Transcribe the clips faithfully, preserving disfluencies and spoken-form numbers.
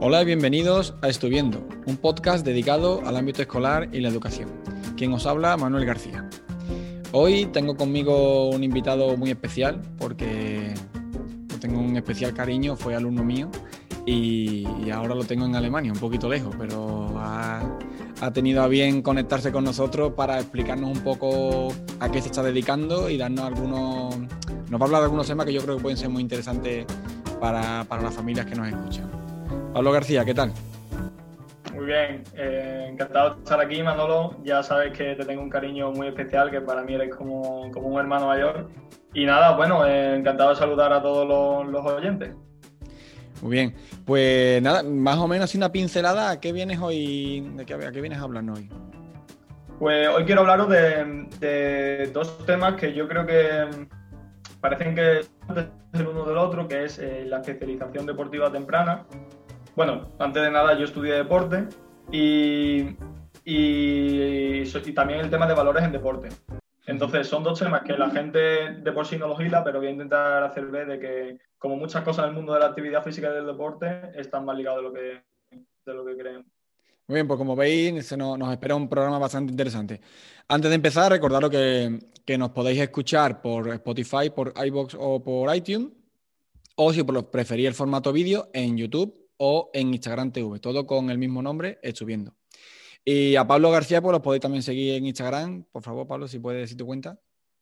Hola y bienvenidos a Estuviendo, un podcast dedicado a Estuviendo, un podcast dedicado al ámbito escolar y la educación. Quien os habla, Manuel García. Hoy tengo conmigo un invitado muy especial porque tengo un especial cariño, fue alumno mío y, y ahora lo tengo en Alemania, un poquito lejos, pero ha, ha tenido a bien conectarse con nosotros para explicarnos un poco a qué se está dedicando y darnos algunos... Nos va a hablar de algunos temas que yo creo que pueden ser muy interesantes para, para las familias que nos escuchan. Pablo García, ¿qué tal? Muy bien, eh, encantado de estar aquí, Manolo. Ya sabes que te tengo un cariño muy especial, que para mí eres como, como un hermano mayor. Y nada, bueno, eh, encantado de saludar a todos los, los oyentes. Muy bien, pues nada, más o menos así una pincelada. ¿A qué vienes hoy? ¿De qué, a qué vienes a hablarnos hoy? Pues hoy quiero hablaros de, de dos temas que yo creo que parecen que son el uno del otro, que es eh, la especialización deportiva temprana. Bueno, antes de nada yo estudié deporte y, y, y también el tema de valores en deporte. Entonces son dos temas que la gente de por sí no los hila, pero voy a intentar hacer ver de que, como muchas cosas en el mundo de la actividad física y del deporte, están más ligados de lo que, de lo que creen. Muy bien, pues como veis, se nos, nos espera un programa bastante interesante. Antes de empezar, recordaros que, que nos podéis escuchar por Spotify, por iVoox o por iTunes, o si preferís el formato vídeo, en YouTube o en Instagram T V, todo con el mismo nombre, Estuviendo. Y a Pablo García, pues los podéis también seguir en Instagram. Por favor, Pablo, si puedes decir tu cuenta.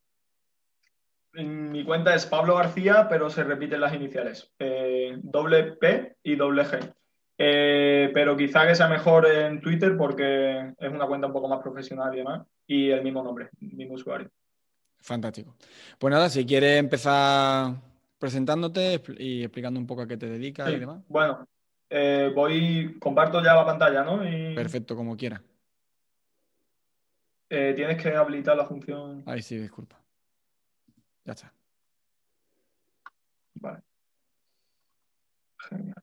Mi cuenta es Pablo García, pero se repiten las iniciales, eh, doble P y doble G. Eh, pero quizá que sea mejor en Twitter porque es una cuenta un poco más profesional y demás, y el mismo nombre, el mismo usuario. Fantástico. Pues nada, si quieres empezar presentándote y explicando un poco a qué te dedicas Sí, y demás. bueno, eh, voy, comparto ya la pantalla, ¿no? Y Perfecto, como quieras. eh, tienes que habilitar la función. Ahí sí, disculpa. Ya está. Vale. Genial.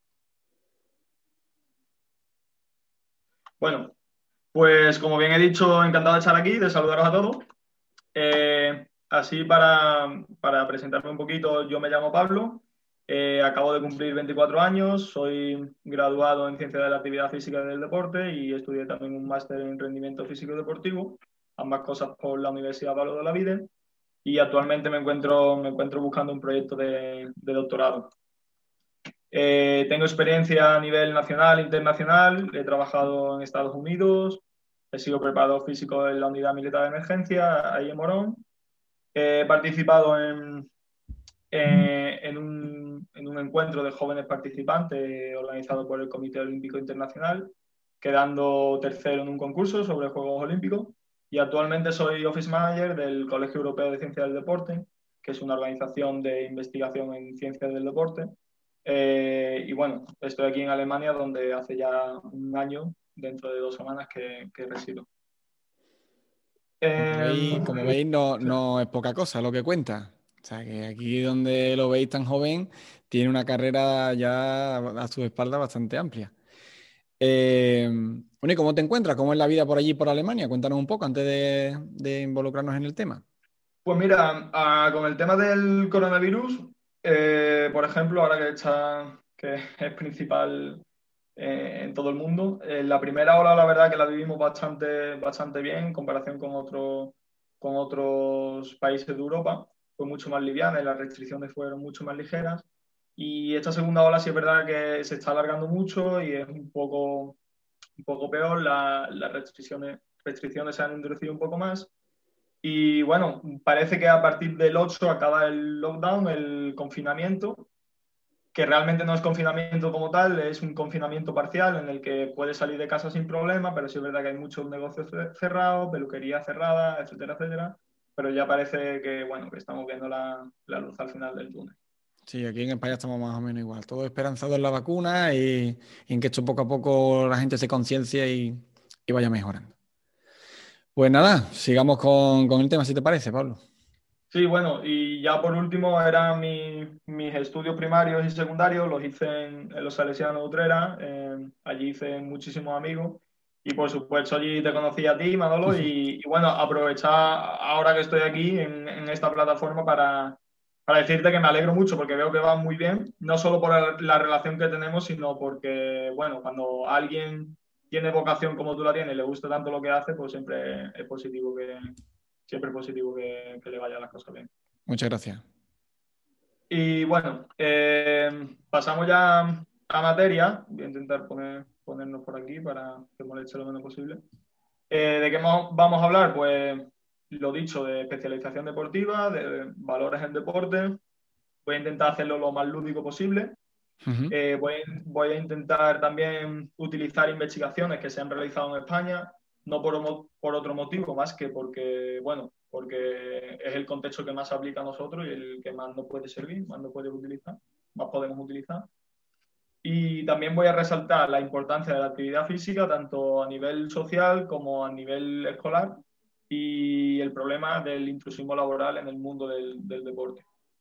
Bueno, pues como bien he dicho, encantado de estar aquí, de saludaros a todos. Eh, así para, para presentarme un poquito, yo me llamo Pablo, eh, acabo de cumplir veinticuatro años, soy graduado en Ciencias de la Actividad Física y del Deporte y estudié también un máster en Rendimiento Físico y Deportivo, ambas cosas por la Universidad Pablo de Olavide, y actualmente me encuentro, me encuentro buscando un proyecto de, de doctorado. Eh, tengo experiencia a nivel nacional e internacional, he trabajado en Estados Unidos, he sido preparador físico en la Unidad Militar de Emergencia, ahí en Morón. He participado en, eh, en, un, en un encuentro de jóvenes participantes organizado por el Comité Olímpico Internacional, quedando tercero en un concurso sobre Juegos Olímpicos. Y actualmente soy Office Manager del Colegio Europeo de Ciencias del Deporte, que es una organización de investigación en ciencias del deporte. Eh, y bueno, estoy aquí en Alemania, donde hace ya un año, dentro de dos semanas, que, que resido. Como Eh, veis, como veis no, no es poca cosa lo que cuenta. O sea, que aquí donde lo veis tan joven, tiene una carrera ya a su espalda bastante amplia. Eh, bueno, ¿y cómo te encuentras? ¿Cómo es la vida por allí, por Alemania? Cuéntanos un poco antes de, de involucrarnos en el tema. Pues mira, a- con el tema del coronavirus, eh, por ejemplo, ahora que está, que es principal eh, en todo el mundo, eh, la primera ola, la verdad, que la vivimos bastante, bastante bien en comparación con otros, con otros países de Europa. Fue mucho más liviana y las restricciones fueron mucho más ligeras. Y esta segunda ola sí es verdad que se está alargando mucho y es un poco, un poco peor. La- las restricciones, restricciones se han endurecido un poco más. Y bueno, parece que a partir del ocho acaba el lockdown, el confinamiento, que realmente no es confinamiento como tal, es un confinamiento parcial en el que puedes salir de casa sin problema, pero sí es verdad que hay muchos negocios cerrados, peluquería cerrada, etcétera, etcétera. Pero ya parece que, bueno, que estamos viendo la, la luz al final del túnel. Sí, aquí en España estamos más o menos igual. Todo esperanzado en la vacuna y, y en que esto poco a poco la gente se conciencie y, y vaya mejorando. Pues nada, sigamos con, con el tema, si te parece, Pablo. Sí, bueno, y ya por último eran mi, mis estudios primarios y secundarios, los hice en, en los Salesianos de Utrera, eh, allí hice muchísimos amigos y por supuesto allí te conocí a ti, Manolo, y, y bueno, aprovechar ahora que estoy aquí en, en esta plataforma para, para decirte que me alegro mucho porque veo que va muy bien, no solo por la relación que tenemos, sino porque, bueno, cuando alguien tiene vocación como tú la tienes y le gusta tanto lo que hace, pues siempre es positivo que, siempre es positivo que, que le vayan las cosas bien. Muchas gracias. Y bueno, eh, pasamos ya a materia. Voy a intentar poner, ponernos por aquí para que moleste lo menos posible. Eh, ¿De qué vamos a hablar? Pues lo dicho, de especialización deportiva, de valores en deporte. Voy a intentar hacerlo lo más lúdico posible. Uh-huh. Eh, voy, voy a intentar también utilizar investigaciones que se han realizado en España, no por, por otro motivo más que porque, bueno, porque es el contexto que más se aplica a nosotros y el que más nos puede servir, más nos puede utilizar, más podemos utilizar. Y también voy a resaltar la importancia de la actividad física, tanto a nivel social como a nivel escolar, y el problema del intrusismo laboral en el mundo del, del deporte.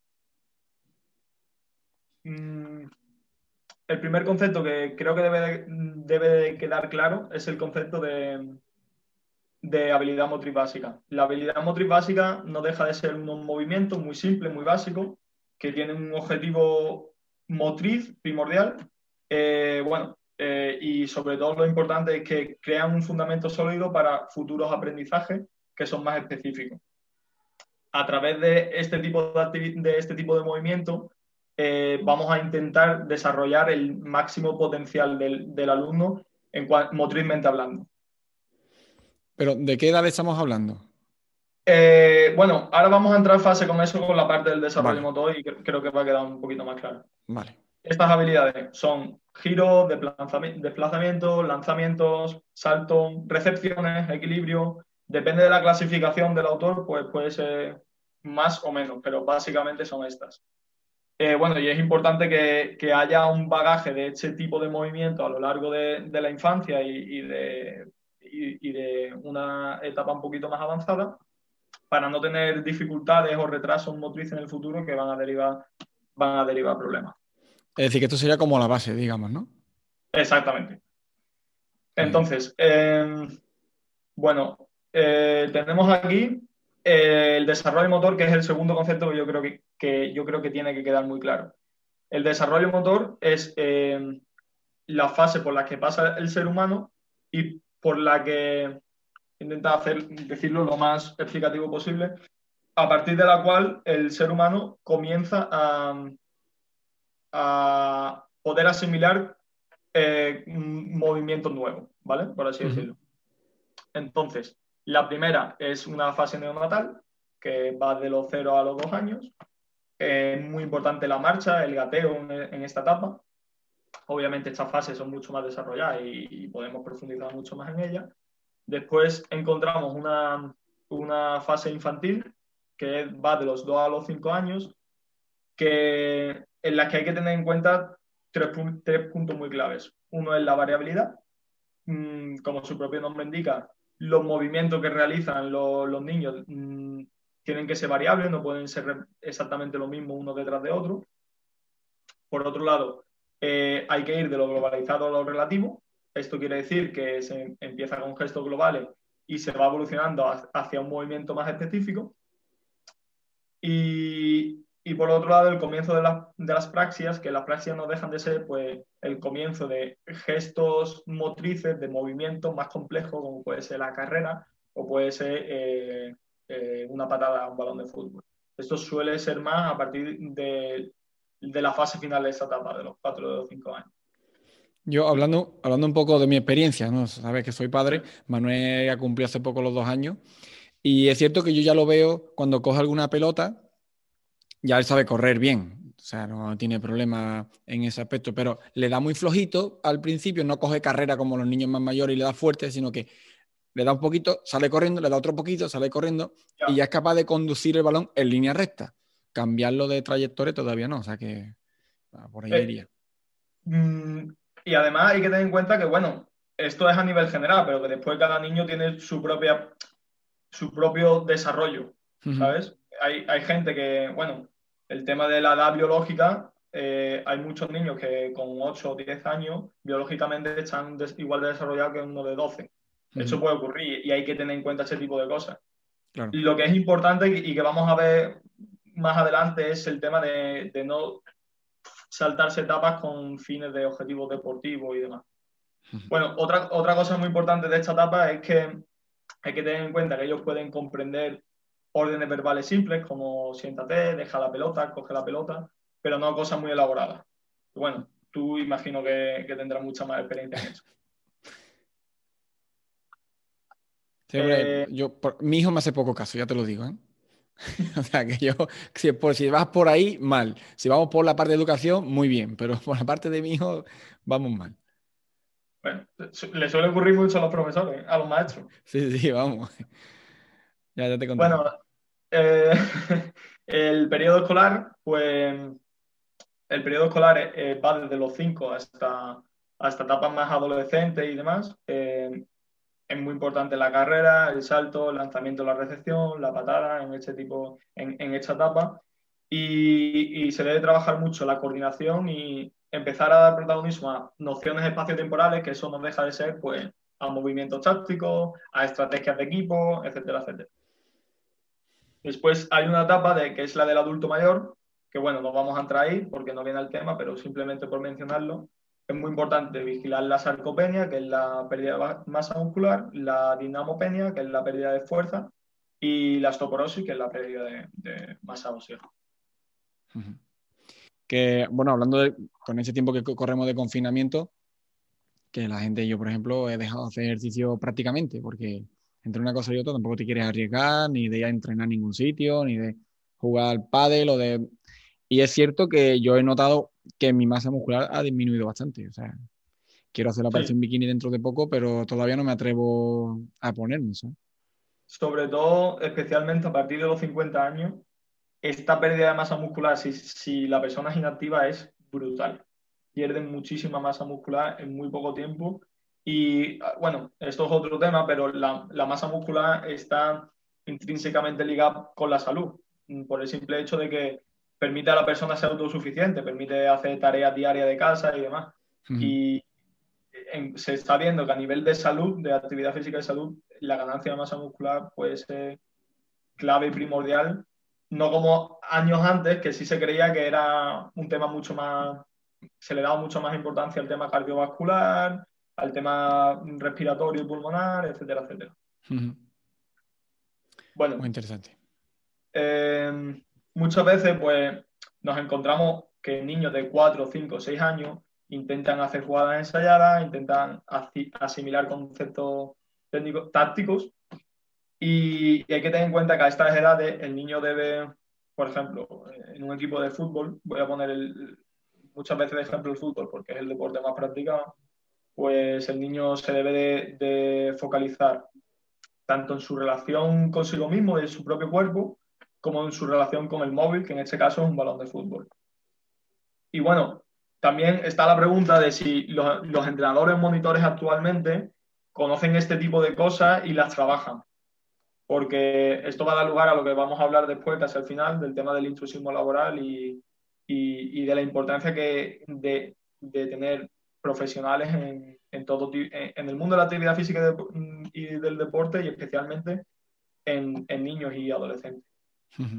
Mm. El primer concepto que creo que debe de, debe de quedar claro es el concepto de, de habilidad motriz básica. La habilidad motriz básica no deja de ser un movimiento muy simple, muy básico, que tiene un objetivo motriz primordial. Eh, bueno, eh, y sobre todo lo importante es que crean un fundamento sólido para futuros aprendizajes que son más específicos. A través de este tipo de, de, este tipo de movimiento, eh, vamos a intentar desarrollar el máximo potencial del, del alumno en motrizmente hablando. ¿Pero de qué edad estamos hablando? Eh, bueno, ahora vamos a entrar en fase con eso, con la parte del desarrollo Vale. motor, y creo que va a quedar un poquito más claro. Vale. Estas habilidades son giro, desplazamiento, lanzamientos, salto, recepciones, equilibrio. Depende de la clasificación del autor, pues puede ser más o menos, pero básicamente son estas. Eh, bueno, y es importante que, que haya un bagaje de este tipo de movimiento a lo largo de, de la infancia y, y, de, y, y de una etapa un poquito más avanzada para no tener dificultades o retrasos motrices en el futuro que van a derivar, van a derivar problemas. Es decir, que esto sería como la base, digamos, ¿no? Exactamente. Entonces, eh, bueno, eh, tenemos aquí eh, el desarrollo motor, que es el segundo concepto que yo creo que, que, yo creo que tiene que quedar muy claro. El desarrollo motor es eh, la fase por la que pasa el ser humano y por la que intenta hacer, decirlo lo más explicativo posible, a partir de la cual el ser humano comienza a, a poder asimilar eh, movimientos nuevos, ¿vale? Por así uh-huh. decirlo. Entonces, la primera es una fase neonatal, que va de los cero a los dos años. Es muy importante la marcha, el gateo en, en esta etapa. Obviamente estas fases son mucho más desarrolladas y, y podemos profundizar mucho más en ellas. Después encontramos una, una fase infantil, que va de los dos a los cinco años, que, en la que hay que tener en cuenta tres, tres puntos muy claves. Uno es la variabilidad. Mm, como su propio nombre indica, los movimientos que realizan los, los niños mmm, tienen que ser variables, no pueden ser exactamente lo mismo uno detrás de otro. Por otro lado, eh, hay que ir de lo globalizado a lo relativo. Esto quiere decir que se empieza con gestos globales y se va evolucionando hacia un movimiento más específico. Y, y por otro lado, el comienzo de, la, de las praxias, que las praxias no dejan de ser pues, el comienzo de gestos motrices, de movimientos más complejos, como puede ser la carrera o puede ser eh, eh, una patada a un balón de fútbol. Esto suele ser más a partir de, de la fase final de esta etapa, de los cuatro o cinco años. Yo, hablando, hablando un poco de mi experiencia, ¿no? Sabes que soy padre, sí. Manuel ha cumplido hace poco los dos años, y es cierto que yo ya lo veo cuando coge alguna pelota, ya él sabe correr bien, o sea, no tiene problema en ese aspecto, pero le da muy flojito al principio, no coge carrera como los niños más mayores y le da fuerte, sino que le da un poquito, sale corriendo, le da otro poquito, sale corriendo, ya. Y ya es capaz de conducir el balón en línea recta. Cambiarlo de trayectoria todavía no, o sea que por ahí eh, iría. Mmm... Y además hay que tener en cuenta que, bueno, esto es a nivel general, pero que después cada niño tiene su propia, su propio desarrollo, ¿sabes? Uh-huh. Hay, hay gente que, bueno, el tema de la edad biológica, eh, hay muchos niños que con ocho o diez años biológicamente están des, igual de desarrollados que uno de doce. Uh-huh. Eso puede ocurrir y hay que tener en cuenta ese tipo de cosas. Claro. Lo que es importante y que vamos a ver más adelante es el tema de, de no saltarse etapas con fines de objetivos deportivos y demás. Bueno, otra, otra cosa muy importante de esta etapa es que hay que tener en cuenta que ellos pueden comprender órdenes verbales simples como siéntate, deja la pelota, coge la pelota, pero no cosas muy elaboradas. Bueno, tú imagino que, que tendrás mucha más experiencia en eso. Sí, hombre, Eh, yo, por- mi hijo me hace poco caso, ya te lo digo, ¿eh? O sea, que yo, si, por, si vas por ahí, mal. Si vamos por la parte de educación, muy bien, pero por la parte de mi hijo, vamos mal. bueno, le suele ocurrir mucho a los profesores, a los maestros. Sí, sí, vamos. Ya, ya te contaré. Bueno, eh, el periodo escolar, pues el periodo escolar eh, va desde los cinco hasta, hasta etapas más adolescentes y demás. Eh, es muy importante la carrera, el salto, el lanzamiento, la recepción, la patada en este tipo, en, en esta etapa. Y, y se debe trabajar mucho la coordinación y empezar a dar protagonismo a nociones espaciotemporales, que eso nos deja de ser, pues, a movimientos tácticos, a estrategias de equipo, etcétera, etcétera. Después hay una etapa de, que es la del adulto mayor, que bueno, no vamos a entrar ahí porque no viene al tema, pero simplemente por mencionarlo, es muy importante vigilar la sarcopenia, que es la pérdida de masa muscular, la dinamopenia, que es la pérdida de fuerza, y la osteoporosis, que es la pérdida de, de masa ósea. Ujú. Que, bueno, hablando de, con ese tiempo que co- corremos de confinamiento, que la gente, yo por ejemplo, he dejado de hacer ejercicio prácticamente, porque entre una cosa y otra tampoco te quieres arriesgar, ni de ir a entrenar a ningún sitio, ni de jugar al pádel o de... Y es cierto que yo he notado que mi masa muscular ha disminuido bastante. O sea, quiero hacer la Sí, operación bikini dentro de poco, pero todavía no me atrevo a ponerme, ¿sabes? sobre todo, especialmente a partir de los cincuenta años, esta pérdida de masa muscular, si, si la persona es inactiva, es brutal. Pierden muchísima masa muscular en muy poco tiempo. Y bueno, esto es otro tema, pero la, la masa muscular está intrínsecamente ligada con la salud, por el simple hecho de que permite a la persona ser autosuficiente, permite hacer tareas diarias de casa y demás. Ujú. Y en, se está viendo que a nivel de salud, de actividad física y salud, la ganancia de masa muscular puede ser clave y primordial, no como años antes, que sí se creía que era un tema mucho más, se le daba mucho más importancia al tema cardiovascular, al tema respiratorio y pulmonar, etcétera, etcétera. Ujú. Muy Bueno, interesante. eh, muchas veces pues nos encontramos que niños de cuatro, cinco, seis años intentan hacer jugadas ensayadas, intentan asimilar conceptos técnicos, tácticos. Y, y hay que tener en cuenta que a estas edades el niño debe, por ejemplo, en un equipo de fútbol, voy a poner el, muchas veces de ejemplo el fútbol porque es el deporte más practicado, pues el niño se debe de, de focalizar tanto en su relación consigo mismo y en su propio cuerpo, como en su relación con el móvil, que en este caso es un balón de fútbol. Y bueno, también está la pregunta de si los, los entrenadores monitores actualmente conocen este tipo de cosas y las trabajan, porque esto va a dar lugar a lo que vamos a hablar después, casi al final, del tema del intrusismo laboral y, y, y de la importancia que de, de tener profesionales en, en, todo, en el mundo de la actividad física y, y del deporte, y especialmente en, en niños y adolescentes. Ujú.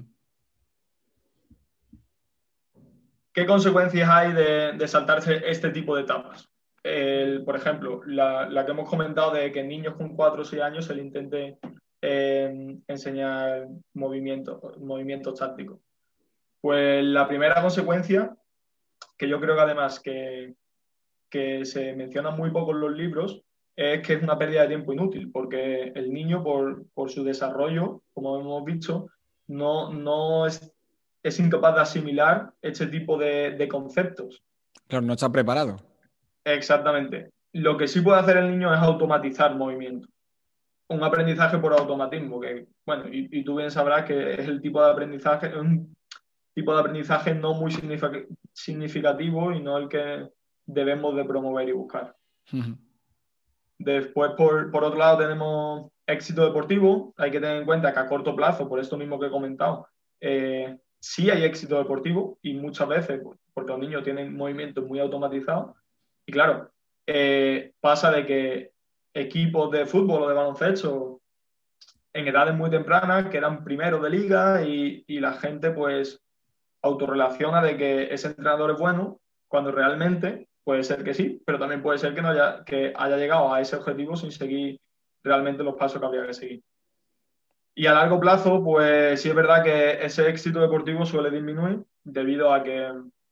¿Qué consecuencias hay de, de saltarse este tipo de etapas? El, por ejemplo, la, la, que hemos comentado de que en niños con cuatro o seis años se le intente eh, enseñar movimientos, movimientos tácticos. Pues la primera consecuencia, que yo creo que además que, que se menciona muy poco en los libros, es que es una pérdida de tiempo inútil, porque el niño, por, por su desarrollo, como hemos dicho, no, no es, es incapaz de asimilar este tipo de, de conceptos. Claro, no está preparado. Exactamente. Lo que sí puede hacer el niño es automatizar movimientos. Un aprendizaje por automatismo, que, bueno, y, y tú bien sabrás que es el tipo de aprendizaje, un tipo de aprendizaje no muy significativo y no el que debemos de promover y buscar. Ujú. Después, por, por otro lado, tenemos éxito deportivo. Hay que tener en cuenta que a corto plazo, por esto mismo que he comentado, eh, sí hay éxito deportivo y muchas veces, porque los niños tienen movimientos muy automatizados. Y claro, eh, pasa de que equipos de fútbol o de baloncesto en edades muy tempranas, que eran primeros de liga y, y la gente pues autorrelaciona de que ese entrenador es bueno, cuando realmente puede ser que sí, pero también puede ser que, no haya, que haya llegado a ese objetivo sin seguir realmente los pasos que habría que seguir. Y a largo plazo, pues sí es verdad que ese éxito deportivo suele disminuir debido a que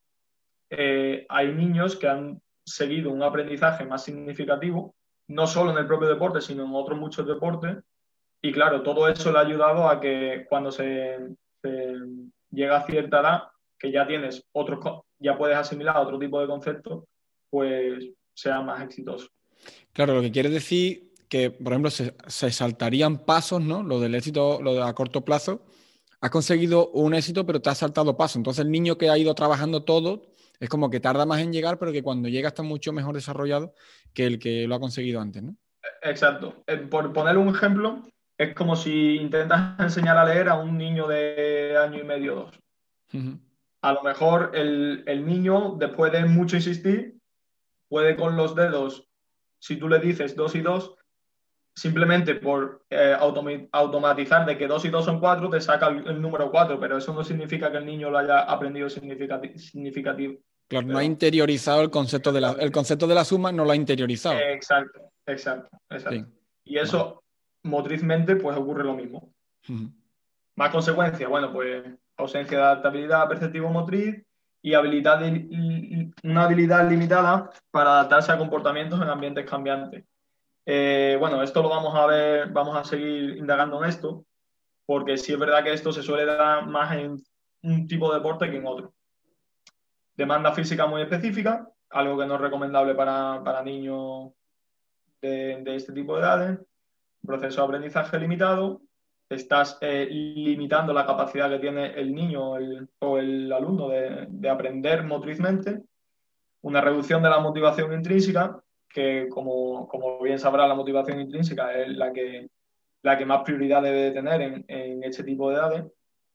eh, hay niños que han seguido un aprendizaje más significativo, no solo en el propio deporte, sino en otros muchos deportes. Y claro, todo eso le ha ayudado a que cuando se, se llega a cierta edad, que ya tienes otros, ya puedes asimilar otro tipo de conceptos, pues sea más exitoso. Claro, lo que quiere decir que, por ejemplo, se, se saltarían pasos, ¿no? Lo del éxito, lo de a corto plazo. Has conseguido un éxito, pero te has saltado pasos. Entonces, el niño que ha ido trabajando todo es como que tarda más en llegar, pero que cuando llega está mucho mejor desarrollado que el que lo ha conseguido antes, ¿no? Exacto. Por poner un ejemplo, es como si intentas enseñar a leer a un niño de año y medio o dos. Uh-huh. A lo mejor el, el niño, después de mucho insistir, puede con los dedos, si tú le dices dos y dos, simplemente por eh, autom- automatizar de que dos y dos son cuatro, te saca el, el número cuatro, pero eso no significa que el niño lo haya aprendido significati- significativo. Claro, no ha Perdón. interiorizado el concepto de la, el concepto de la suma, no lo ha interiorizado. Exacto, exacto, Sí, exacto. Y vale. eso, motrizmente, pues ocurre lo mismo. Uh-huh. Más consecuencias, bueno, pues ausencia de adaptabilidad perceptivo-motriz y habilidad de- una habilidad limitada para adaptarse a comportamientos en ambientes cambiantes. Eh, bueno, esto lo vamos a ver, vamos a seguir indagando en esto, porque sí es verdad que esto se suele dar más en un tipo de deporte que en otro. Demanda física muy específica, algo que no es recomendable para, para niños de, de este tipo de edades. Proceso de aprendizaje limitado, estás eh, limitando la capacidad que tiene el niño el, o el alumno de, de aprender motrizmente, una reducción de la motivación intrínseca, que como, como bien sabrá, la motivación intrínseca es la que, la que más prioridad debe de tener en, en este tipo de edades,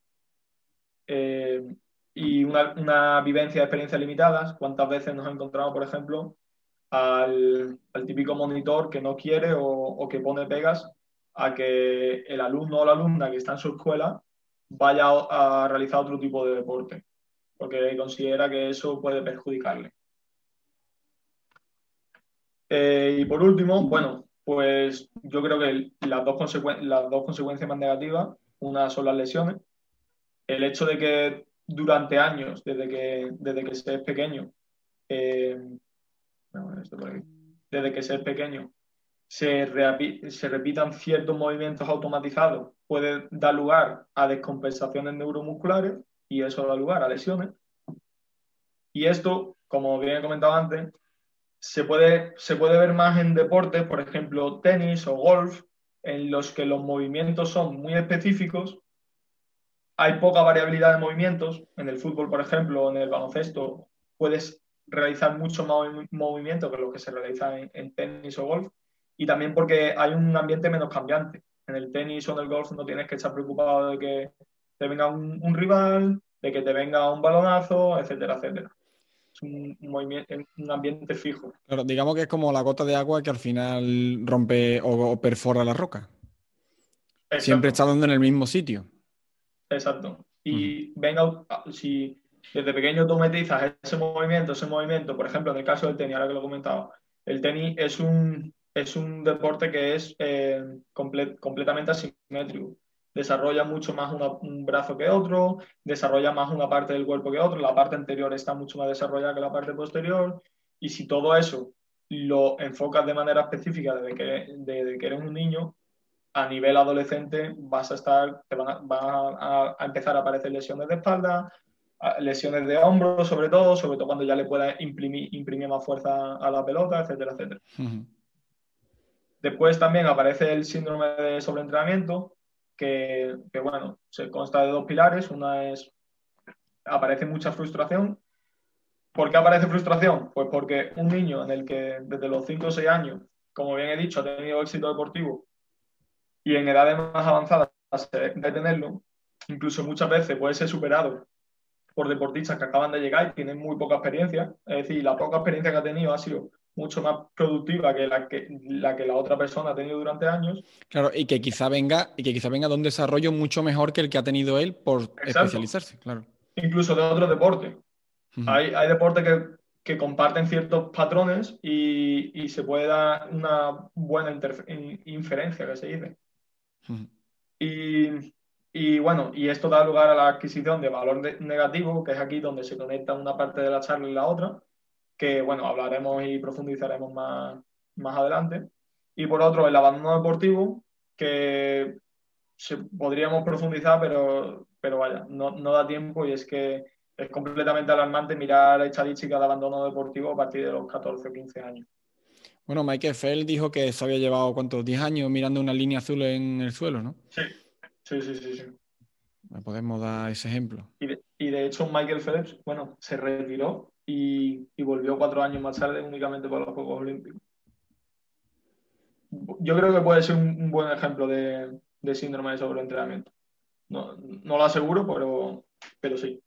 eh, y una, una vivencia de experiencias limitadas. ¿Cuántas veces nos encontramos, por ejemplo, al, al típico monitor que no quiere o, o que pone pegas a que el alumno o la alumna que está en su escuela vaya a, a realizar otro tipo de deporte, porque considera que eso puede perjudicarle? Eh, y por último, bueno, pues yo creo que las dos, consecu- las dos consecuencias más negativas, una son las lesiones. El hecho de que durante años, desde que, desde que se es pequeño, eh, bueno, esto por aquí, desde que se es pequeño, se, reapi- se repitan ciertos movimientos automatizados, puede dar lugar a descompensaciones neuromusculares y eso da lugar a lesiones. Y esto, como bien he comentado antes, se puede, se puede ver más en deportes, por ejemplo, tenis o golf, en los que los movimientos son muy específicos, hay poca variabilidad de movimientos. En el fútbol, por ejemplo, en el baloncesto, puedes realizar mucho más movimiento que lo que se realiza en, en tenis o golf, y también porque hay un ambiente menos cambiante. En el tenis o en el golf no tienes que estar preocupado de que te venga un, un rival, de que te venga un balonazo, etcétera, etcétera. Es un, un, movimiento, un ambiente fijo. Claro, digamos que es como la gota de agua que al final rompe o, o perfora la roca. Siempre está Exacto, dando en el mismo sitio. exacto. Uh-huh. Y venga, si desde pequeño tú metizas ese movimiento, ese movimiento, por ejemplo, en el caso del tenis, ahora que lo he comentado, el tenis es un, es un deporte que es eh, comple- completamente asimétrico. Desarrolla mucho más una, un brazo que otro, desarrolla más una parte del cuerpo que otro, la parte anterior está mucho más desarrollada que la parte posterior, y si todo eso lo enfocas de manera específica desde que, desde que eres un niño, a nivel adolescente vas a estar, te van a, van a, a empezar a aparecer lesiones de espalda, lesiones de hombro sobre todo, sobre todo cuando ya le puedas imprimir, imprimir más fuerza a la pelota, etcétera, etcétera. Uh-huh. Después también aparece el síndrome de sobreentrenamiento, que, que bueno, se consta de dos pilares. Una es, aparece mucha frustración. ¿Por qué aparece frustración? Pues porque un niño en el que desde los cinco o seis años, como bien he dicho, ha tenido éxito deportivo y en edades más avanzadas de tenerlo, incluso muchas veces puede ser superado por deportistas que acaban de llegar y tienen muy poca experiencia. Es decir, la poca experiencia que ha tenido ha sido mucho más productiva que la que la, que la otra persona ha tenido durante años. Claro, y que quizá venga, y que quizá venga de un desarrollo mucho mejor que el que ha tenido él por Exacto. especializarse, claro. Incluso de otros deportes. Ujú, Hay, hay deportes que, que comparten ciertos patrones y, y se puede dar una buena interfe- in- inferencia, que se dice. ujú. Y, y bueno, y esto da lugar a la adquisición de valor de- negativo, que es aquí donde se conecta una parte de la charla y la otra, que bueno, hablaremos y profundizaremos más, más adelante. Y por otro, el abandono deportivo, que se, podríamos profundizar, pero, pero vaya, no, no da tiempo y es que es completamente alarmante mirar estadísticas de abandono deportivo a partir de los catorce o quince años. Bueno, Michael Phelps dijo que se había llevado, ¿cuántos? diez años mirando una línea azul en el suelo, ¿no? Sí, sí, sí, sí, sí. Le podemos dar ese ejemplo. Y de, y de hecho Michael Phelps, bueno, se retiró y, y volvió cuatro años más tarde únicamente para los Juegos Olímpicos. Yo creo que puede ser un, un buen ejemplo de, de síndrome de sobreentrenamiento. No, no lo aseguro, pero, pero sí.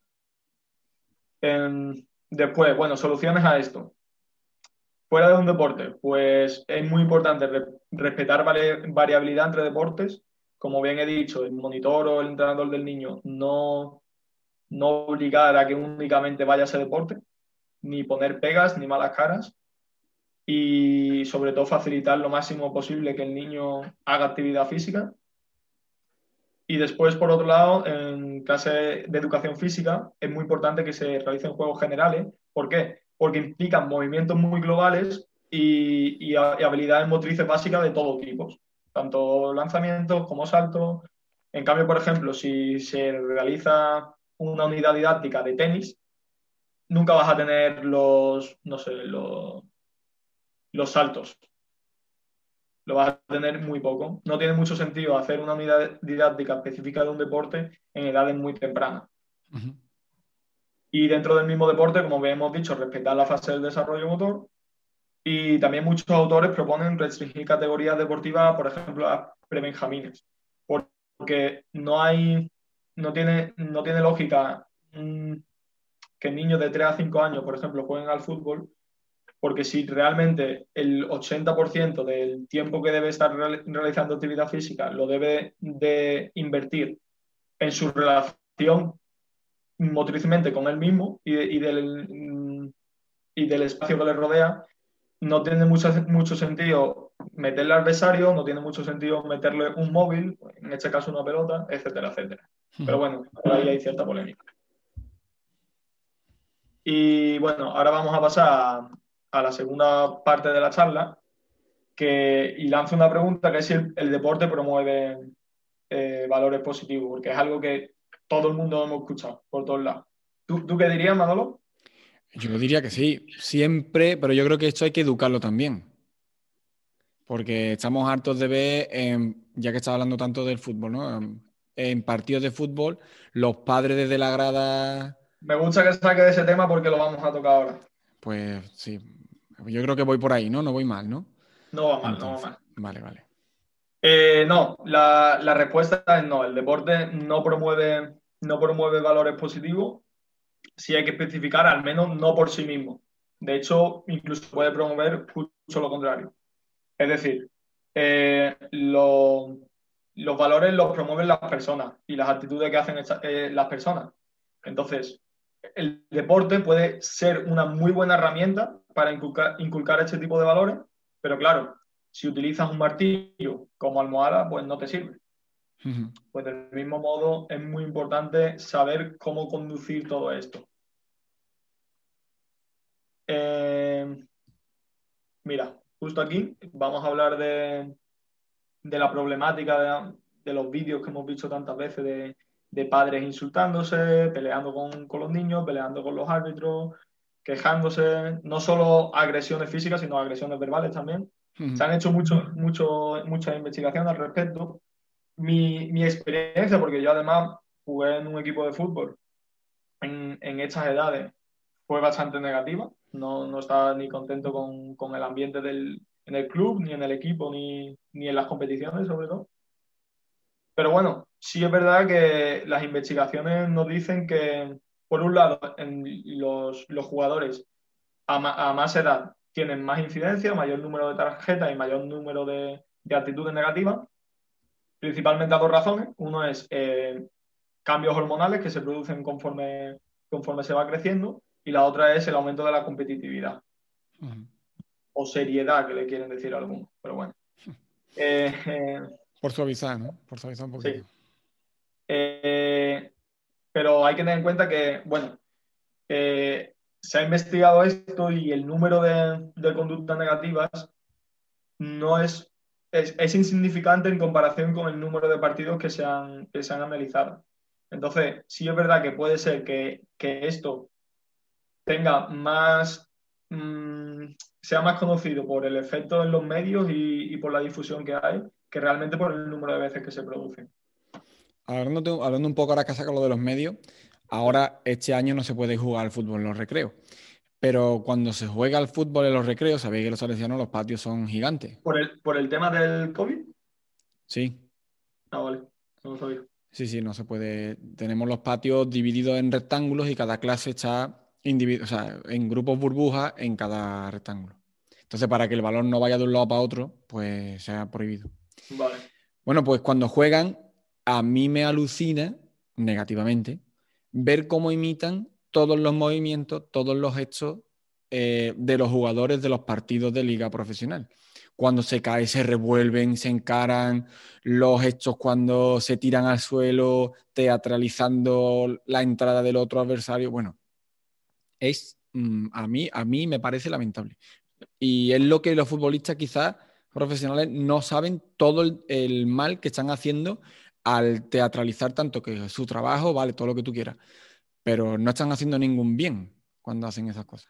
Em, después, bueno, soluciones a esto. Fuera de un deporte, pues es muy importante re- respetar vari- variabilidad entre deportes. Como bien he dicho, el monitor o el entrenador del niño no, no obligar a que únicamente vaya a ese deporte, ni poner pegas ni malas caras. Y sobre todo facilitar lo máximo posible que el niño haga actividad física. Y después, por otro lado, en clase de educación física es muy importante que se realicen juegos generales. ¿Por qué? Porque implican movimientos muy globales y, y, y habilidades motrices básicas de todo tipo, tanto lanzamientos como saltos. En cambio, por ejemplo, si se realiza una unidad didáctica de tenis, nunca vas a tener los, no sé, los, los saltos. Lo vas a tener muy poco. No tiene mucho sentido hacer una unidad didáctica específica de un deporte en edades muy tempranas. Ujú. Y dentro del mismo deporte, como bien hemos dicho, respetar la fase del desarrollo motor. Y también muchos autores proponen restringir categorías deportivas, por ejemplo, a prebenjamines, porque no hay, no tiene, no tiene lógica mmm, que niños de tres a cinco años, por ejemplo, jueguen al fútbol, porque si realmente el ochenta por ciento del tiempo que debe estar realizando actividad física lo debe de invertir en su relación motrizmente con él mismo y, de, y, del, y del espacio que le rodea, no tiene mucho, mucho sentido meterle al adversario, no tiene mucho sentido meterle un móvil, en este caso una pelota, etcétera, etcétera. Pero Ujú. bueno, por ahí hay cierta polémica. Y bueno, ahora vamos a pasar a, a la segunda parte de la charla, que, y lanzo una pregunta, que es si el, el deporte promueve eh, valores positivos, porque es algo que todo el mundo hemos escuchado por todos lados. ¿Tú, tú qué dirías, Manolo? Yo diría que sí, siempre, pero yo creo que esto hay que educarlo también, porque estamos hartos de ver, em, ya que estás hablando tanto del fútbol, ¿no? Em, en partidos de fútbol, los padres desde la grada, Me gusta que saque de ese tema porque lo vamos a tocar ahora. pues sí, yo creo que voy por ahí, ¿no? No voy mal, ¿no? No va mal, no va Entonces, mal. vale, vale. Eh, no, la, la respuesta es no. El deporte no promueve, no promueve valores positivos. Sí hay que especificar, al menos no por sí mismo. De hecho, incluso puede promover justo lo contrario. Es decir, eh, lo- los valores los promueven las personas y las actitudes que hacen esta- eh, las personas. Entonces, el deporte puede ser una muy buena herramienta para inculcar, inculcar este tipo de valores, pero claro, si utilizas un martillo como almohada, pues no te sirve. Ujú. Pues del mismo modo es muy importante saber cómo conducir todo esto. Eh, mira, justo aquí vamos a hablar de, de la problemática de, de los vídeos que hemos visto tantas veces de, de padres insultándose, peleando con, con los niños, peleando con los árbitros, quejándose, no solo agresiones físicas, sino agresiones verbales también. Se Ujú. han hecho mucho, mucho, muchas investigaciones al respecto. Mi, mi experiencia, porque yo además jugué en un equipo de fútbol en, en estas edades, fue bastante negativa. No, no estaba ni contento con, con el ambiente del, en el club, ni en el equipo, ni, ni en las competiciones, sobre todo. Pero bueno, sí es verdad que las investigaciones nos dicen que, por un lado, en los, los jugadores a, ma- a más edad tienen más incidencia, mayor número de tarjetas y mayor número de, de actitudes negativas, principalmente a dos razones. Uno es eh, cambios hormonales que se producen conforme, conforme se va creciendo, y la otra es el aumento de la competitividad. Uh-huh. O seriedad, que le quieren decir a algunos, pero bueno. Eh, eh, Por suavizar, ¿no? Por suavizar un poquito. Sí. Eh, pero hay que tener en cuenta que, bueno, eh, se ha investigado esto y el número de, de conductas negativas no es, es, es insignificante en comparación con el número de partidos que se han, que se han analizado. Entonces, sí es verdad que puede ser que, que esto tenga más, mmm, sea más conocido por el efecto en los medios y, y por la difusión que hay, que realmente por el número de veces que se producen. Hablando, hablando un poco ahora que has sacado lo de los medios, ahora este año no se puede jugar al fútbol en los recreos. Pero cuando se juega al fútbol en los recreos, sabéis que los salesianos, los patios son gigantes. ¿Por el, por el tema del COVID? Sí. Ah, vale. No lo sabía. Sí, sí, no se puede. Tenemos los patios divididos en rectángulos y cada clase está individu- o sea, en grupos burbujas en cada rectángulo. Entonces, para que el balón no vaya de un lado para otro, pues se ha prohibido. Vale. Bueno, pues cuando juegan, a mí me alucina, negativamente, ver cómo imitan todos los movimientos, todos los gestos eh, de los jugadores de los partidos de liga profesional. Cuando se cae, se revuelven, se encaran, los gestos cuando se tiran al suelo, teatralizando la entrada del otro adversario. Bueno, es mm, a mí, a mí me parece lamentable. Y es lo que los futbolistas quizás profesionales no saben todo el, el mal que están haciendo al teatralizar tanto que su trabajo, vale, todo lo que tú quieras, pero no están haciendo ningún bien cuando hacen esas cosas.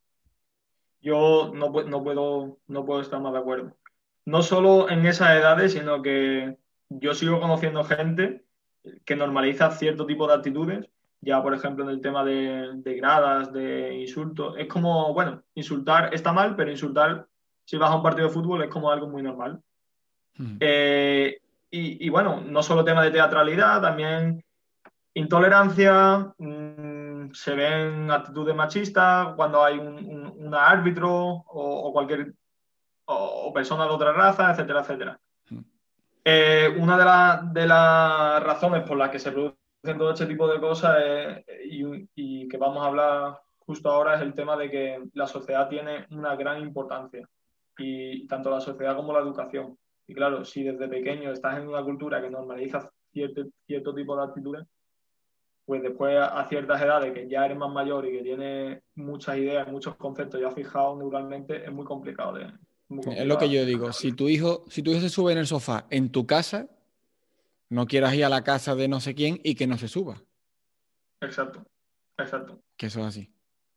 Yo no, no, puedo, no puedo estar más de acuerdo. No solo en esas edades, sino que yo sigo conociendo gente que normaliza cierto tipo de actitudes, ya por ejemplo en el tema de, de gradas, de insultos. Es como, bueno, insultar está mal, pero insultar si vas a un partido de fútbol es como algo muy normal. Uh-huh. Eh, y, y bueno, no solo tema de teatralidad, también intolerancia, mmm, se ven actitudes machistas cuando hay un, un, un árbitro o, o cualquier o, o persona de otra raza, etcétera, etcétera. Uh-huh. Eh, una de, la, de las razones por las que se producen todo este tipo de cosas es, y, y que vamos a hablar justo ahora es el tema de que la sociedad tiene una gran importancia, y tanto la sociedad como la educación. Y claro, si desde pequeño estás en una cultura que normaliza cierto, cierto tipo de actitudes, pues después a ciertas edades que ya eres más mayor y que tienes muchas ideas, muchos conceptos ya fijados neuralmente, es muy complicado de... Muy complicado. Es lo que yo digo, si tu hijo, si tu hijo se sube en el sofá en tu casa, no quieras ir a la casa de no sé quién y que no se suba. Exacto, exacto. Que eso es así.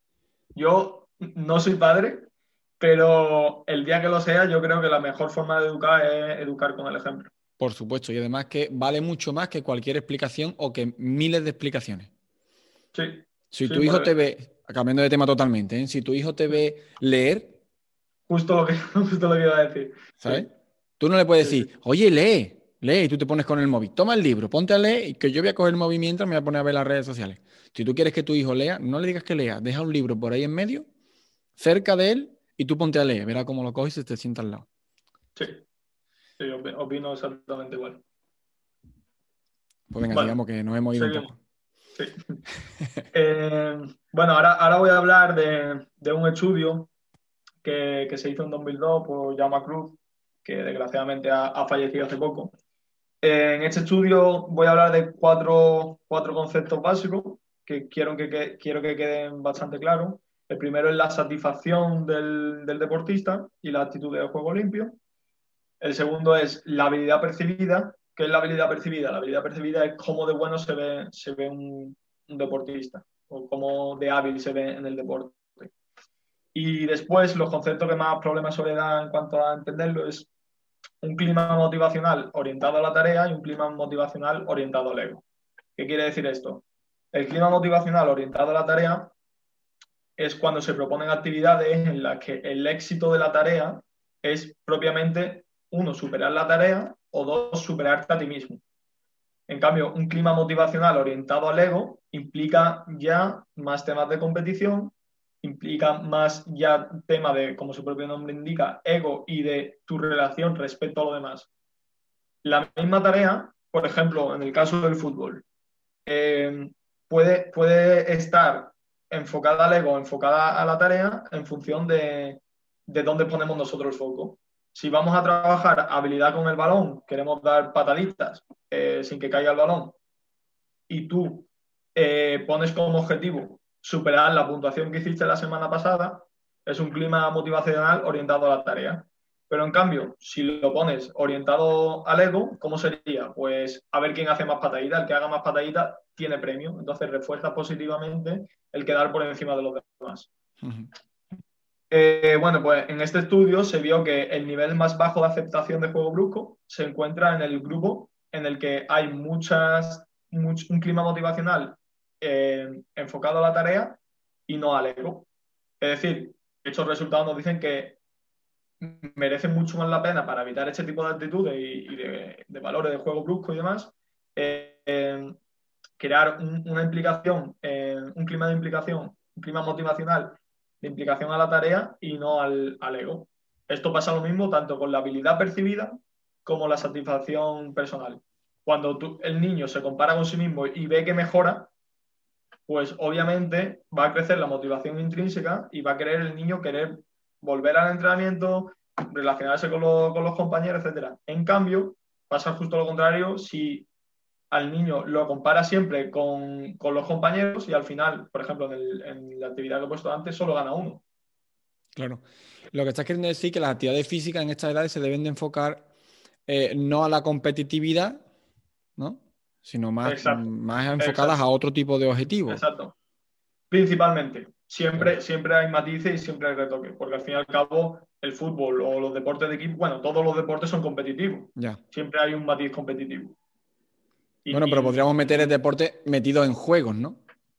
Yo no soy padre, pero el día que lo sea, yo creo que la mejor forma de educar es educar con el ejemplo. Por supuesto, y además que vale mucho más que cualquier explicación o que miles de explicaciones. Sí. Si sí, tu hijo te ve, cambiando de tema totalmente, ¿eh? Si tu hijo te ve leer... Justo lo que, justo lo que iba a decir. ¿Sabes? Sí. Tú no le puedes sí, decir, sí. Oye, lee, lee, y tú te pones con el móvil. Toma el libro, ponte a leer y que yo voy a coger el móvil mientras me voy a poner a ver las redes sociales. Si tú quieres que tu hijo lea, no le digas que lea, deja un libro por ahí en medio, cerca de él, y tú ponte a leer. Verá cómo lo coges y se te sienta al lado. Sí. Sí, opino exactamente igual. Pues venga, bueno, digamos que nos hemos ido seguimos. un poco. Sí. eh, bueno, ahora, ahora voy a hablar de, de un estudio que, que se hizo en dos mil dos por Jaume Cruz, que desgraciadamente ha, ha fallecido hace poco. Eh, en este estudio voy a hablar de cuatro, cuatro conceptos básicos que quiero que, que quiero que queden bastante claros. El primero es la satisfacción del, del deportista y la actitud de juego limpio. El segundo es la habilidad percibida. ¿Qué es la habilidad percibida? La habilidad percibida es cómo de bueno se ve, se ve un, un deportista o cómo de hábil se ve en el deporte. Y después, los conceptos que más problemas suele dar en cuanto a entenderlo es un clima motivacional orientado a la tarea y un clima motivacional orientado al ego. ¿Qué quiere decir esto? El clima motivacional orientado a la tarea es cuando se proponen actividades en las que el éxito de la tarea es propiamente, uno, superar la tarea o dos, superarte a ti mismo. En cambio, un clima motivacional orientado al ego implica ya más temas de competición implica más ya tema de, como su propio nombre indica, ego y de tu relación respecto a lo demás. La misma tarea, por ejemplo, en el caso del fútbol, eh, puede, puede estar enfocada al ego, enfocada a la tarea en función de, de dónde ponemos nosotros el foco. Si vamos a trabajar habilidad con el balón, queremos dar pataditas eh, sin que caiga el balón, y tú eh, pones como objetivo superar la puntuación que hiciste la semana pasada, es un clima motivacional orientado a la tarea. Pero en cambio, si lo pones orientado al ego, ¿cómo sería? Pues a ver quién hace más pataditas. El que haga más pataditas tiene premio. Entonces refuerza positivamente el quedar por encima de los demás. Uh-huh. Eh, bueno, pues en este estudio se vio que el nivel más bajo de aceptación de juego brusco se encuentra en el grupo en el que hay muchas, much, un clima motivacional eh, enfocado a la tarea y no al ego. Es decir, estos resultados nos dicen que merece mucho más la pena para evitar este tipo de actitudes y, y de, de valores de juego brusco y demás, eh, eh, crear un, una implicación, eh, un clima de implicación, un clima motivacional de implicación a la tarea y no al, al ego. Esto pasa lo mismo tanto con la habilidad percibida como la satisfacción personal. Cuando tú, el niño se compara con sí mismo y ve que mejora, pues obviamente va a crecer la motivación intrínseca y va a querer el niño querer volver al entrenamiento, relacionarse con, lo, con los compañeros, etcétera. En cambio, pasa justo lo contrario si al niño lo compara siempre con, con los compañeros y al final, por ejemplo, en, el, en la actividad que he puesto antes, solo gana uno. Claro. Lo que estás queriendo decir es que las actividades físicas en estas edades se deben de enfocar eh, no a la competitividad, ¿no? Sino más, más enfocadas Exacto. a otro tipo de objetivos. Exacto. Principalmente. Siempre, claro. Siempre hay matices y siempre hay retoques, porque al fin y al cabo el fútbol o los deportes de equipo, bueno, todos los deportes son competitivos. Ya. Siempre hay un matiz competitivo. Y, bueno, pero podríamos meter el deporte metido en juegos, ¿no?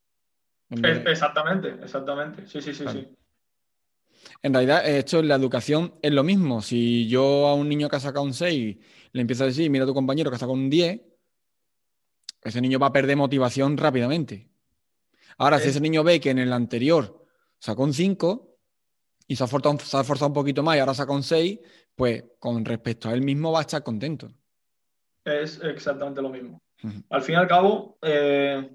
En de... Exactamente, exactamente. Sí, sí, sí, claro. sí. En realidad, esto en la educación es lo mismo. Si yo a un niño que ha sacado un seis le empiezo a decir, mira a tu compañero que ha sacado un diez, ese niño va a perder motivación rápidamente. Ahora, es... si ese niño ve que en el anterior sacó un cinco y se ha, forzado, se ha esforzado un poquito más y ahora saca un seis, pues con respecto a él mismo va a estar contento. Es exactamente lo mismo. Uh-huh. Al fin y al cabo, eh,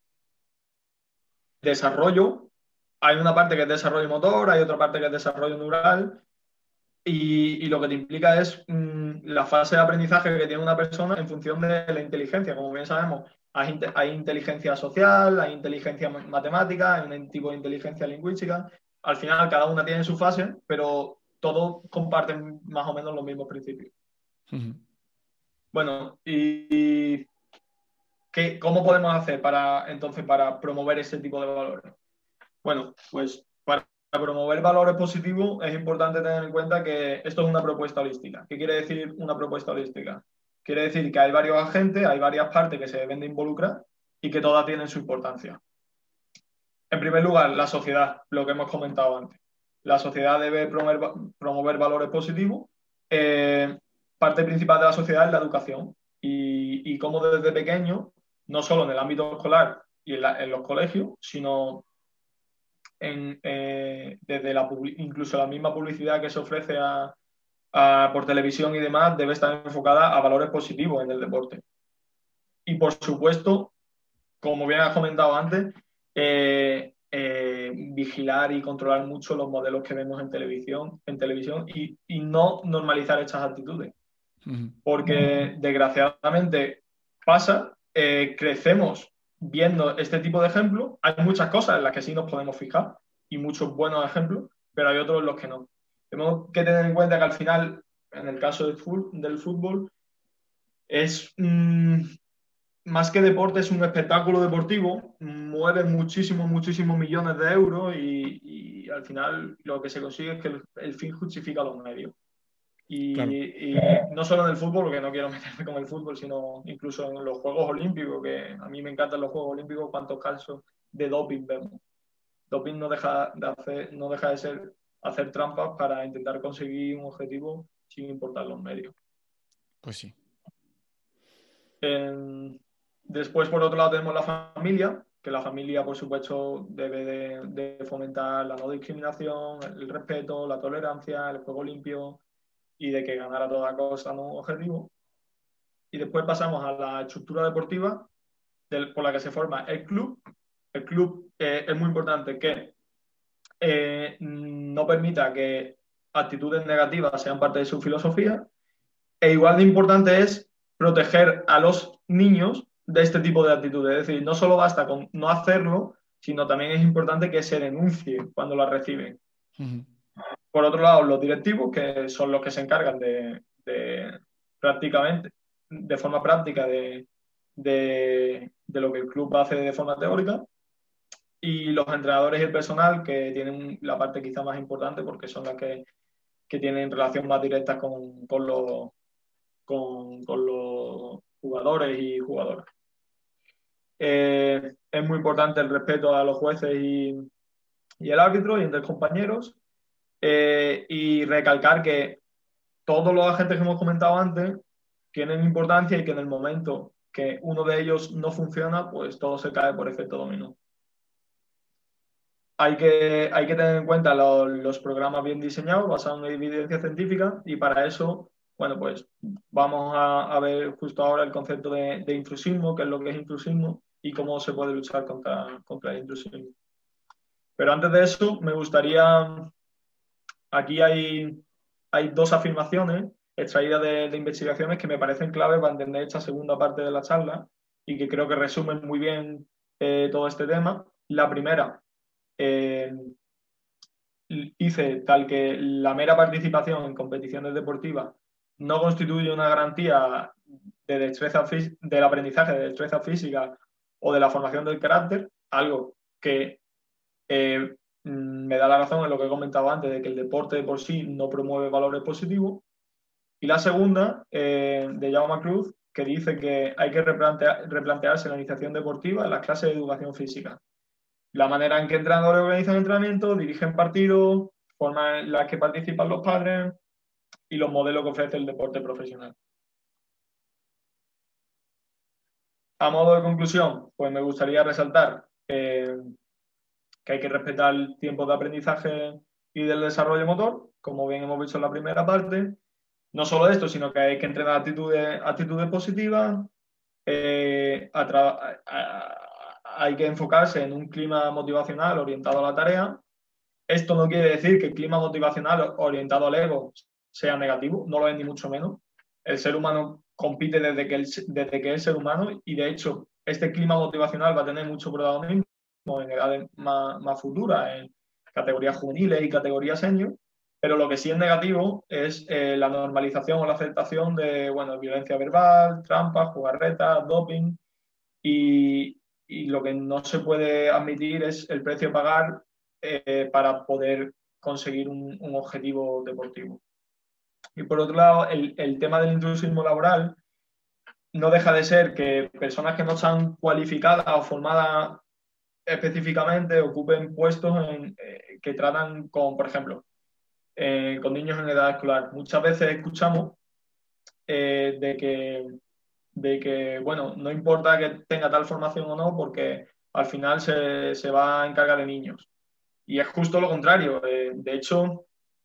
desarrollo, hay una parte que es desarrollo motor, hay otra parte que es desarrollo neural, y, y lo que te implica es mmm, la fase de aprendizaje que tiene una persona en función de la inteligencia. Como bien sabemos, hay, hay inteligencia social, hay inteligencia matemática, hay un tipo de inteligencia lingüística. Al final, cada una tiene su fase, pero todos comparten más o menos los mismos principios. Uh-huh. Bueno, y ¿qué, ¿cómo podemos hacer para, entonces, para promover ese tipo de valores? Bueno, pues para promover valores positivos es importante tener en cuenta que esto es una propuesta holística. ¿Qué quiere decir una propuesta holística? Quiere decir que hay varios agentes, hay varias partes que se deben de involucrar y que todas tienen su importancia. En primer lugar, la sociedad, lo que hemos comentado antes. La sociedad debe promover, promover valores positivos. Eh, parte principal de la sociedad es la educación y, y cómo desde pequeño, no solo en el ámbito escolar y en, la, en los colegios, sino En, eh, desde la incluso la misma publicidad que se ofrece a, a, por televisión y demás debe estar enfocada a valores positivos en el deporte. Y por supuesto, como bien has comentado antes, eh, eh, vigilar y controlar mucho los modelos que vemos en televisión, en televisión y, y no normalizar estas actitudes. Uh-huh. Porque desgraciadamente pasa, eh, crecemos viendo este tipo de ejemplos. Hay muchas cosas en las que sí nos podemos fijar y muchos buenos ejemplos, pero hay otros en los que no. Tenemos que tener en cuenta que al final, en el caso del fútbol, del fútbol es mmm, más que deporte, es un espectáculo deportivo, mueve muchísimos, muchísimos millones de euros y, y al final lo que se consigue es que el, el fin justifica los medios. Y, claro. y no solo en el fútbol, porque no quiero meterme con el fútbol, sino incluso en los Juegos Olímpicos, que a mí me encantan los Juegos Olímpicos, cuántos casos de doping vemos. Doping no deja de, hacer, no deja de ser hacer trampas para intentar conseguir un objetivo sin importar los medios. Pues sí. Eh, después, por otro lado, tenemos la familia, que la familia, por supuesto, debe de, de fomentar la no discriminación, el respeto, la tolerancia, el juego limpio y de que ganar a toda cosa no es un objetivo. Y después pasamos a la estructura deportiva del, por la que se forma el club. El club eh, es muy importante que eh, no permita que actitudes negativas sean parte de su filosofía. E igual de importante es proteger a los niños de este tipo de actitudes. Es decir, no solo basta con no hacerlo, sino también es importante que se denuncie cuando la reciben. Uh-huh. Por otro lado, los directivos, que son los que se encargan de, de prácticamente, de forma práctica de, de, de lo que el club hace de forma teórica, y los entrenadores y el personal, que tienen la parte quizá más importante porque son las que, que tienen relación más directa con, con, los, con, con los jugadores y jugadoras. Eh, es muy importante el respeto a los jueces y, y el árbitro y entre compañeros, eh, y recalcar que todos los agentes que hemos comentado antes tienen importancia y que en el momento que uno de ellos no funciona, pues todo se cae por efecto dominó. Hay que, hay que tener en cuenta los, los programas bien diseñados, basados en evidencia científica, y para eso, bueno, pues vamos a, a ver justo ahora el concepto de, de intrusismo, qué es lo que es intrusismo y cómo se puede luchar contra, contra el intrusismo. Pero antes de eso, me gustaría... Aquí hay, hay dos afirmaciones extraídas de, de investigaciones que me parecen clave para entender esta segunda parte de la charla y que creo que resumen muy bien eh, todo este tema. La primera eh, dice tal que la mera participación en competiciones deportivas no constituye una garantía de destreza del aprendizaje de destreza física o de la formación del carácter, algo que eh, me da la razón en lo que he comentado antes, de que el deporte de por sí no promueve valores positivos. Y la segunda, eh, de Jaume Cruz, que dice que hay que replantear, replantearse la iniciación deportiva en las clases de educación física. La manera en que entrenadores organizan entrenamientos, dirigen partidos, forma en la que participan los padres y los modelos que ofrece el deporte profesional. A modo de conclusión, pues me gustaría resaltar eh, que hay que respetar el tiempo de aprendizaje y del desarrollo motor, como bien hemos visto en la primera parte. No solo esto, sino que hay que entrenar actitudes, actitudes positivas, eh, a tra- a, a, hay que enfocarse en un clima motivacional orientado a la tarea. Esto no quiere decir que el clima motivacional orientado al ego sea negativo, no lo es ni mucho menos. El ser humano compite desde que, el, desde que es ser humano y, de hecho, este clima motivacional va a tener mucho protagonismo en edades más, más futuras, en categorías juveniles y categorías senior, pero lo que sí es negativo es eh, la normalización o la aceptación de, bueno, violencia verbal, trampas, jugarretas, doping, y, y lo que no se puede admitir es el precio a pagar eh, para poder conseguir un, un objetivo deportivo. Y por otro lado, el, el tema del intrusismo laboral no deja de ser que personas que no están cualificadas o formadas específicamente ocupen puestos en, eh, que tratan con, por ejemplo, eh, con niños en edad escolar. Muchas veces escuchamos eh, de, que, de que, bueno, no importa que tenga tal formación o no, porque al final se, se va a encargar de niños. Y es justo lo contrario. Eh, de hecho,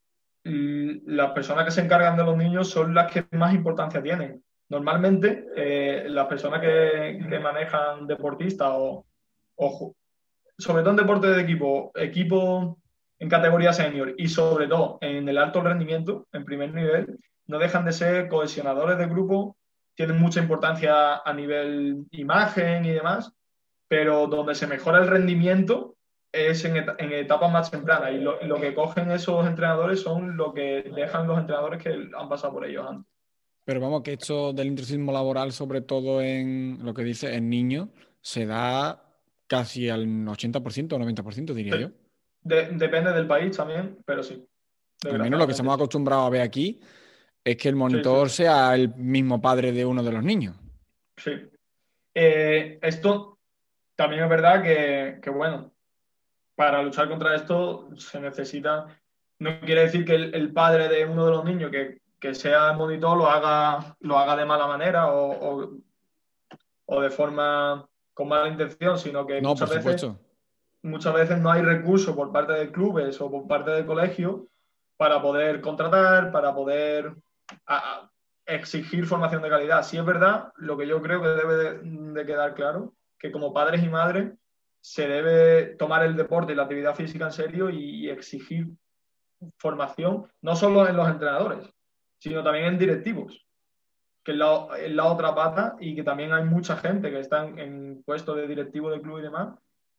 las personas que se encargan de los niños son las que más importancia tienen. Normalmente, eh, las personas que, que manejan deportistas o, o sobre todo en deporte de equipo, equipo en categoría senior y sobre todo en el alto rendimiento, en primer nivel, no dejan de ser cohesionadores de grupo, tienen mucha importancia a nivel imagen y demás, pero donde se mejora el rendimiento es en, et en etapas más tempranas, y lo, lo que cogen esos entrenadores son lo que dejan los entrenadores que han pasado por ellos antes. Pero vamos, que esto del intrusismo laboral, sobre todo en lo que dice en niños, se da casi al ochenta por ciento o noventa por ciento, diría sí. yo. De, depende del país también, pero sí. Al menos lo que estamos acostumbrados a ver aquí es que el monitor sí, sí. sea el mismo padre de uno de los niños. Sí. Eh, esto también es verdad que, que, bueno, para luchar contra esto se necesita, no quiere decir que el, el padre de uno de los niños que, que sea el monitor lo haga, lo haga de mala manera o, o, o de forma con mala intención, sino que No, por muchas veces, supuesto. muchas veces no hay recursos por parte de clubes o por parte del colegio para poder contratar, para poder a, a, exigir formación de calidad. Sí es verdad, lo que yo creo que debe de, de quedar claro, que como padres y madres se debe tomar el deporte y la actividad física en serio y, y exigir formación, no solo en los entrenadores, sino también en directivos, que es la, es la otra pata, y que también hay mucha gente que está en, en puestos de directivo de club y demás,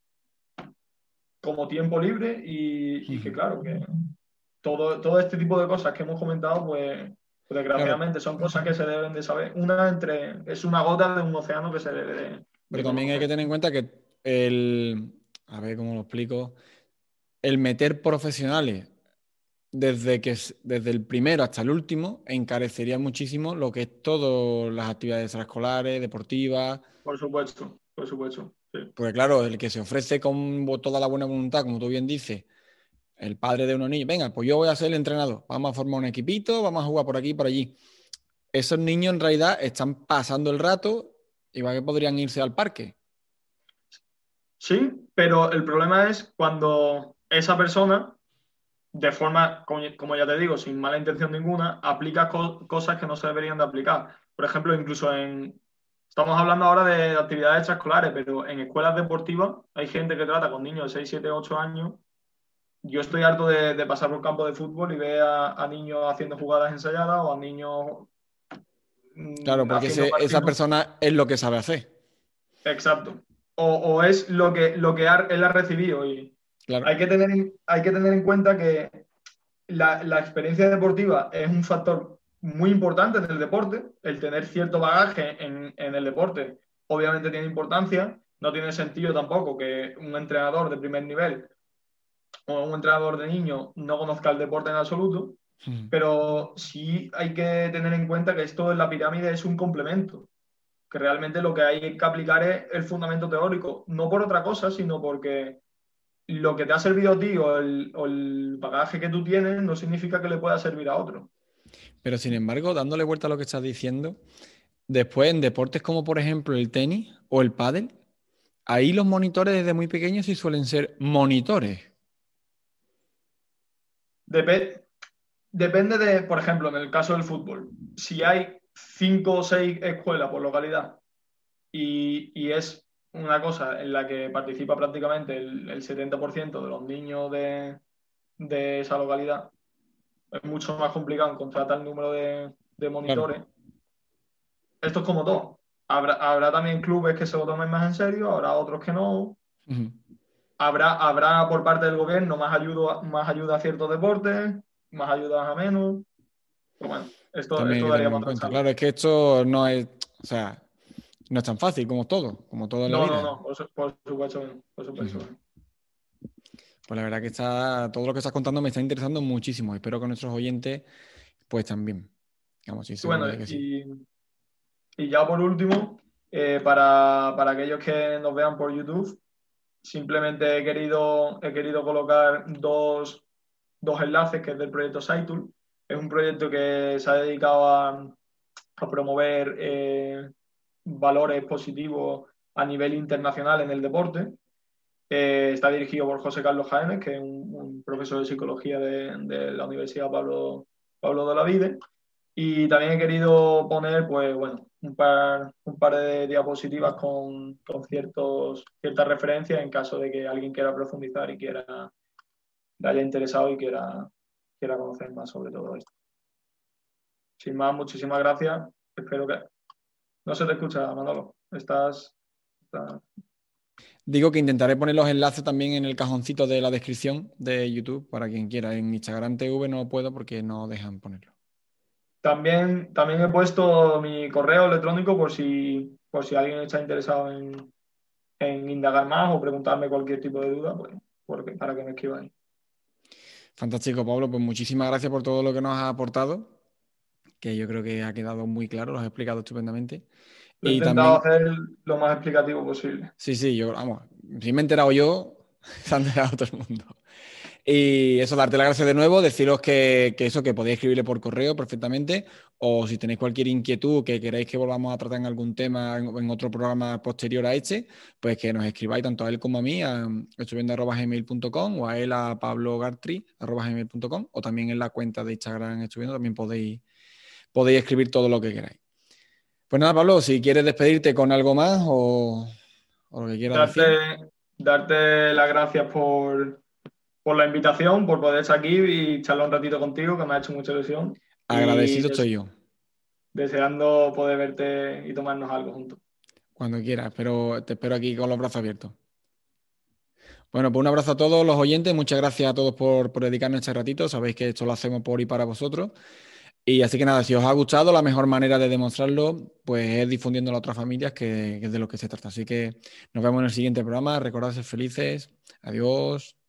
como tiempo libre, y, y que claro, que todo, todo este tipo de cosas que hemos comentado, pues, pues Claro, desgraciadamente son cosas que se deben de saber. Una entre, es una gota de un océano que se debe de, pero de también hay que conocer. tener en cuenta que el, a ver cómo lo explico, el meter profesionales desde que es- desde el primero hasta el último encarecería muchísimo lo que es todas las actividades extraescolares, deportivas, Por supuesto, por supuesto. Sí. porque claro, el que se ofrece con bo- toda la buena voluntad, como tú bien dices, el padre de unos niños, venga, pues yo voy a ser el entrenador, vamos a formar un equipito, vamos a jugar por aquí y por allí. Esos niños en realidad están pasando el rato, igual que podrían irse al parque. Sí, pero el problema es cuando esa persona, de forma, como como ya te digo, sin mala intención ninguna, aplica co- cosas que no se deberían de aplicar. Por ejemplo, incluso en... Estamos hablando ahora de actividades extraescolares, pero en escuelas deportivas hay gente que trata con niños de seis, siete, ocho años. Yo estoy harto de, de pasar por campo de fútbol y ver a, a niños haciendo jugadas ensayadas o a niños Claro, mm, porque haciendo ese- esa partidos. persona es lo que sabe hacer. Exacto. O, o es lo que, lo que ha- él ha recibido. Y Claro. hay que tener, en- hay que tener en cuenta que la, la experiencia deportiva es un factor muy importante en el deporte. El tener cierto bagaje en, en el deporte obviamente tiene importancia. No tiene sentido tampoco que un entrenador de primer nivel o un entrenador de niños no conozca el deporte en absoluto, Ujú. pero sí hay que tener en cuenta que esto en la pirámide es un complemento, que realmente lo que hay que aplicar es el fundamento teórico, no por otra cosa, sino porque lo que te ha servido a ti o el, o el bagaje que tú tienes no significa que le pueda servir a otro. Pero sin embargo, dándole vuelta a lo que estás diciendo, después en deportes como por ejemplo el tenis o el pádel, ahí los monitores desde muy pequeños sí suelen ser monitores. Dep- depende de, por ejemplo, en el caso del fútbol, si hay cinco o seis escuelas por localidad y, y es una cosa en la que participa prácticamente el, el setenta por ciento de los niños de, de esa localidad, es mucho más complicado encontrar tal número de, de Claro. monitores. Esto es como todo. Habrá, habrá también clubes que se lo tomen más en serio, habrá otros que no. Ujú. Habrá, habrá por parte del gobierno más ayuda, más ayuda a ciertos deportes, más ayudas a menos. Pero bueno, esto, También hay esto que daría tenerlo para en otra cuenta. charla. Claro, es que esto no es, o sea, no es tan fácil como todo, como todo en la No, no, vida. no, por, su- por supuesto que no, por supuesto Ujú. que no. Pues la verdad que está, todo lo que estás contando me está interesando muchísimo. Espero que nuestros oyentes, pues también. Vamos, sí, Y seguro bueno, de que sí. y, y ya por último, eh, para, para aquellos que nos vean por YouTube, simplemente he querido, he querido colocar dos, dos enlaces que es del proyecto Saitool. Es un proyecto que se ha dedicado a, a promover eh, valores positivos a nivel internacional en el deporte. Eh, está dirigido por José Carlos Jaénes, que es un, un profesor de psicología de, de la Universidad Pablo, Pablo de Olavide. Y también he querido poner, pues bueno, un par, un par de diapositivas con, con ciertos, ciertas referencias en caso de que alguien quiera profundizar y quiera, le haya interesado y quiera, quiera conocer más sobre todo esto. Sin más, muchísimas gracias. Espero que... No se te escucha, Manolo. Estás... estás... Digo que intentaré poner los enlaces también en el cajoncito de la descripción de YouTube para quien quiera. En Instagram T V no puedo porque no dejan ponerlo. También, también he puesto mi correo electrónico por si, por si alguien está interesado en, en indagar más o preguntarme cualquier tipo de duda, pues, porque, para que me escribáis. Fantástico, Pablo. Pues muchísimas gracias por todo lo que nos has aportado, que yo creo que ha quedado muy claro, lo has explicado estupendamente. Lo he Y intentado también, hacer lo más explicativo posible. sí, sí, yo, vamos, si me he enterado yo, se ha enterado todo el mundo. Y eso, darte las gracias de nuevo, deciros que, que eso, que podéis escribirle por correo perfectamente, o si tenéis cualquier inquietud que queréis que volvamos a tratar en algún tema en, en otro programa posterior a este, pues que nos escribáis tanto a él como a mí a estuviendo arroba gmail punto com o a él a pablogartri arroba gmail punto com o también en la cuenta de Instagram estuviendo también podéis, podéis escribir todo lo que queráis. Pues nada, Pablo, si quieres despedirte con algo más o, o lo que quieras decir. Darte, darte las gracias por, por la invitación, por poder estar aquí y charlar un ratito contigo, que me ha hecho mucha ilusión. Y Agradecido estoy des- yo, deseando poder verte y tomarnos algo juntos. cuando quieras, pero te espero aquí con los brazos abiertos. Bueno, pues un abrazo a todos los oyentes. Muchas gracias a todos por, por dedicarnos este ratito. Sabéis que esto lo hacemos por y para vosotros. Y así que nada, si os ha gustado, la mejor manera de demostrarlo pues es difundiéndolo a otras familias, que, que es de lo que se trata. Así que nos vemos en el siguiente programa. Recordad ser felices. Adiós.